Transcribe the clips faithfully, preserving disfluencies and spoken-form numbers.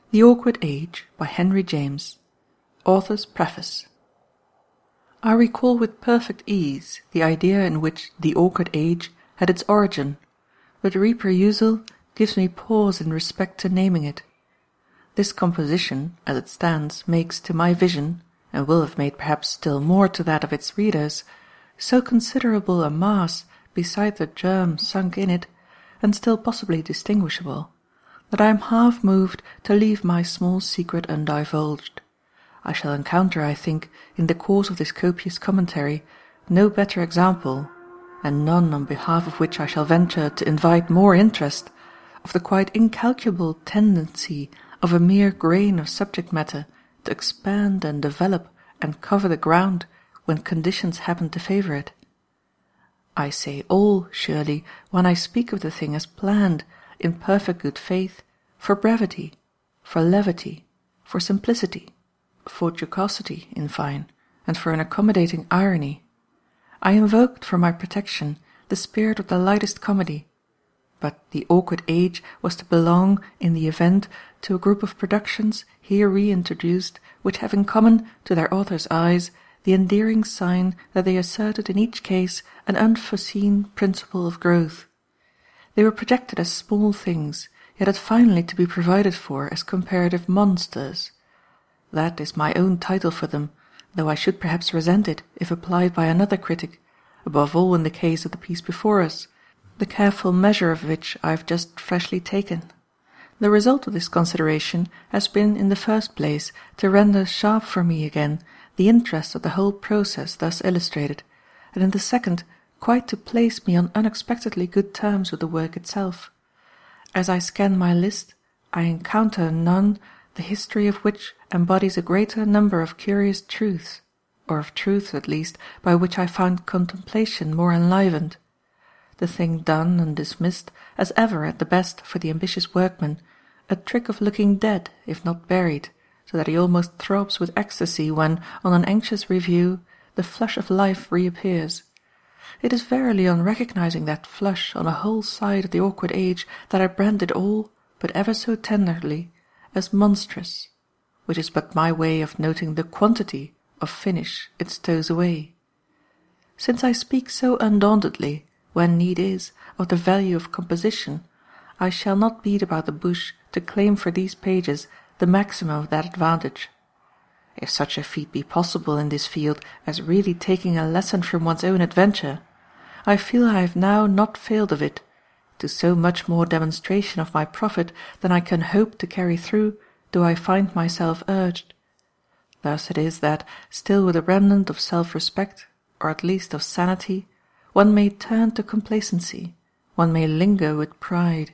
The Awkward Age by Henry James. Author's Preface. I recall with perfect ease the idea in which The Awkward Age had its origin, but reperusal gives me pause in respect to naming it. This composition, as it stands, makes to my vision, and will have made perhaps still more to that of its readers, so considerable a mass beside the germ sunk in it, and still possibly distinguishable, that I am half moved to leave my small secret undivulged. I shall encounter, I think, in the course of this copious commentary, no better example, and none on behalf of which I shall venture to invite more interest, of the quite incalculable tendency of a mere grain of subject matter to expand and develop and cover the ground when conditions happen to favour it. I say all, surely, when I speak of the thing as planned, in perfect good faith, for brevity, for levity, for simplicity, for jocosity, in fine, and for an accommodating irony. I invoked for my protection the spirit of the lightest comedy, but The Awkward Age was to belong, in the event, to a group of productions here reintroduced which have in common, to their author's eyes, the endearing sign that they asserted in each case an unforeseen principle of growth. They were projected as small things, yet had finally to be provided for as comparative monsters. That is my own title for them, though I should perhaps resent it if applied by another critic, above all in the case of the piece before us, the careful measure of which I have just freshly taken. The result of this consideration has been, in the first place, to render sharp for me again the interest of the whole process thus illustrated, and in the second, quite to place me on unexpectedly good terms with the work itself. As I scan my list, I encounter none the history of which embodies a greater number of curious truths, or of truths, at least, by which I found contemplation more enlivened. The thing done and dismissed, as ever at the best for the ambitious workman, a trick of looking dead, if not buried, so that he almost throbs with ecstasy when, on an anxious review, the flush of life reappears. It is verily on recognizing that flush on a whole side of The Awkward Age that I brand it all, but ever so tenderly, as monstrous, which is but my way of noting the quantity of finish it stows away. Since I speak so undauntedly, when need is, of the value of composition, I shall not beat about the bush to claim for these pages the maximum of that advantage. If such a feat be possible in this field as really taking a lesson from one's own adventure, I feel I have now not failed of it, to so much more demonstration of my profit than I can hope to carry through do I find myself urged. Thus it is that, still with a remnant of self-respect, or at least of sanity, one may turn to complacency, one may linger with pride.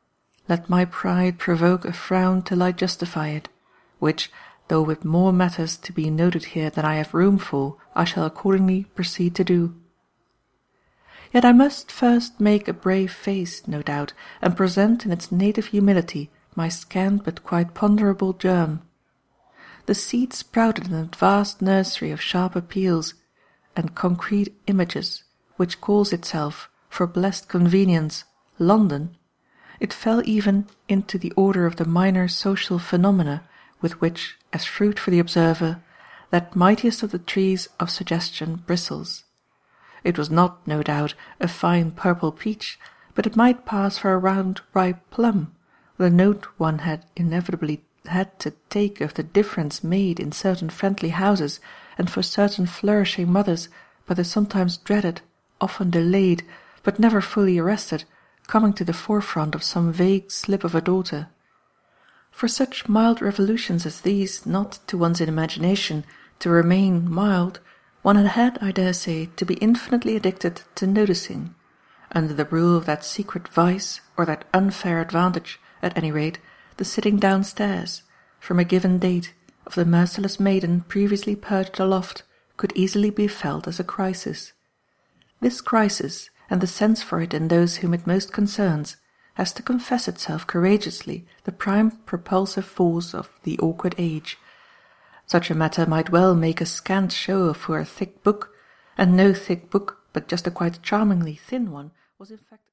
Let my pride provoke a frown till I justify it, which, though with more matters to be noted here than I have room for, I shall accordingly proceed to do. Yet I must first make a brave face, no doubt, and present in its native humility my scant but quite ponderable germ. The seed sprouted in that vast nursery of sharp appeals and concrete images, which calls itself, for blessed convenience, London. It fell even into the order of the minor social phenomena with which, as fruit for the observer, that mightiest of the trees of suggestion bristles. It was not, no doubt, a fine purple peach, but it might pass for a round ripe plum, the note one had inevitably had to take of the difference made in certain friendly houses and for certain flourishing mothers by the sometimes dreaded, often delayed, but never fully arrested, coming to the forefront of some vague slip of a daughter. For such mild revolutions as these not, to one's imagination, to remain mild, one had had, I dare say, to be infinitely addicted to noticing, under the rule of that secret vice, or that unfair advantage, at any rate, the sitting downstairs, from a given date, of the merciless maiden previously perched aloft, could easily be felt as a crisis. This crisis, and the sense for it in those whom it most concerns, has to confess itself courageously the prime propulsive force of The Awkward Age. Such a matter might well make a scant show for a thick book, and no thick book, but just a quite charmingly thin one, was in fact